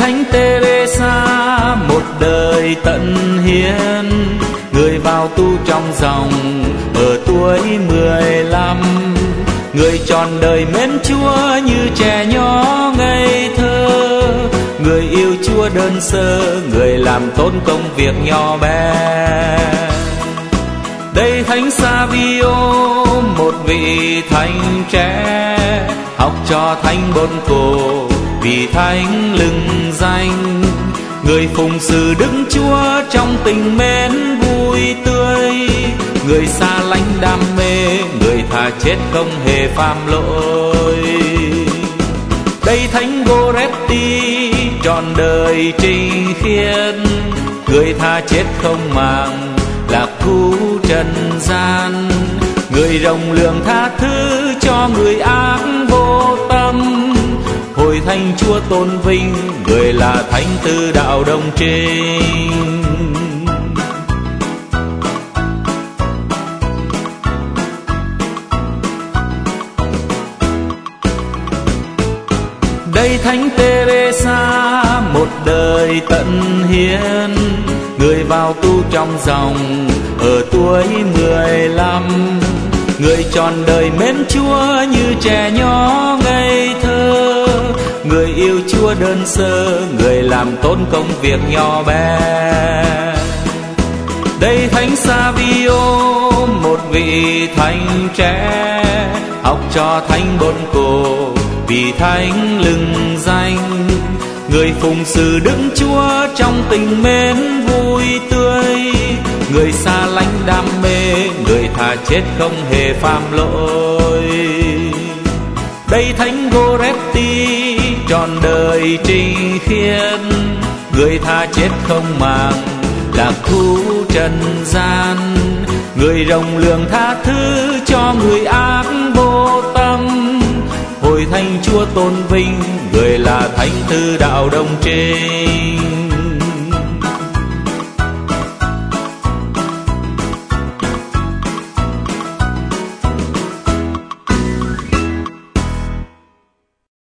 Thánh Teresa một đời tận hiến, người vào tu trong dòng ở tuổi 15. Người trọn đời mến Chúa như trẻ nhỏ ngây thơ, người yêu Chúa đơn sơ, người làm tốt công việc nhỏ bé. Đây Thánh Savio một vị thánh trẻ, học trò Thánh Bosco vì Thánh lừng danh. Người phụng sự Đức Chúa trong tình mến vui tươi, người xa lánh đam mê, người thà chết không hề phạm lỗi. Đây Thánh Goretti trọn đời trinh khiết, người tha chết không màng lạc thú trần gian. Người rộng lượng tha thứ cho người ác vô tâm, hồi Thánh Chúa tôn vinh, người là Thánh Tư Đạo Đồng Trinh. Đây Thánh Teresa một đời tận hiến, người vào tu trong dòng ở tuổi 15. Người trọn đời mến Chúa như trẻ nhỏ ngây thơ, người yêu Chúa đơn sơ, người làm tốt công việc nhỏ bé. Đây Thánh Savio một vị thánh trẻ, học trò Thánh Bosco vì Thánh lừng danh. Người phụng sự Đức Chúa trong tình mến vui tươi, người xa lánh đam mê, người thà chết không hề phạm lỗi. Đây Thánh Goretti trọn đời trinh khiết, người tha chết không màng lạc thú trần gian. Người rộng lượng tha thứ cho người ác vô tâm, hồi Thánh Chúa tôn vinh, người là Thánh Tư Đạo Đồng Trinh.